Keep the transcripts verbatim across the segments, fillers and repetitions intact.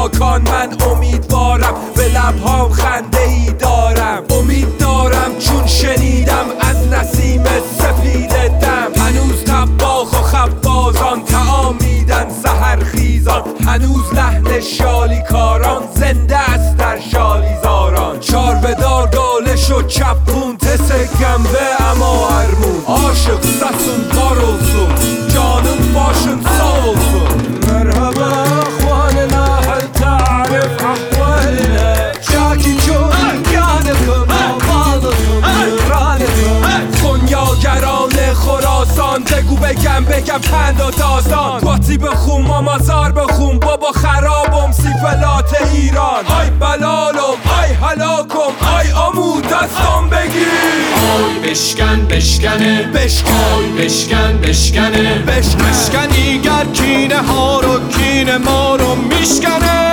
پاکان من امیدوارم، به لبهام خنده ای دارم. امید دارم چون شنیدم از نسیم سپید دم، هنوز طباخ و خبازان طعام میدن سحرخیزان، هنوز لحن شالیکاران زنده است در شالیزاران. چار بدار داله شد چپون تس گنبه اما ارمون، عاشق سسون قاروسون جانم باشن سالسون. مرحبا اخواننا هل تعرف احوالنا، جاکی جون یانکم آبالکم ایرانکم. خونیاگران خراسان بگو بگم بگم پند و داستان، باتی بخون مامازار بخون بابا خرابم سیفلات ایران. آی بلالم آی هلاکم آی آمو دستم بگیر. آی بشکن بشکنه بشکن آی بشکن بشکنه بشکن بشکنی گر کینه ها رو کینه ما رو میشکنه.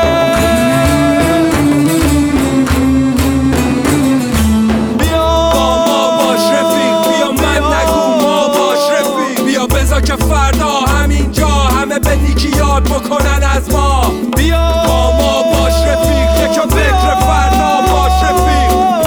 بیا با ما باش رفیق، بیا من نگو ما باش رفیق، بیا بذار که فردا همینجا همه به نیکی یاد بکنن از ما. بیا با ما باش رفیق، یکم فکر فردا باش رفیق.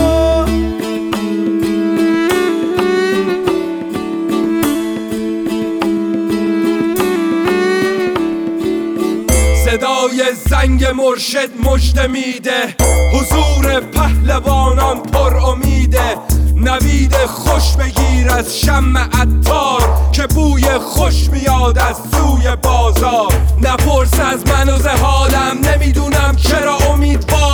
صدای زنگ مرشد مژده میده، حضور پهلوانان پر امیده. نوید خوش بگیر از شمع عطار که بوی خوش میاد از سوی بازار. نپرس از من و ز حالم، نمیدونم چرا امیدوار